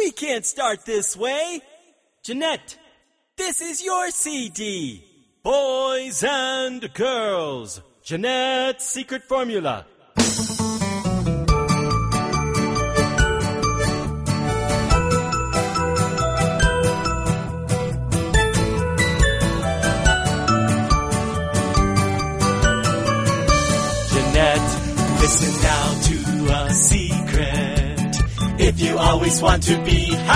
We can't start this way. Jeanette, this is your CD. Boys and Girls, Jeanette's Secret Formula. Jeanette, listen now to a secret. If you always want to be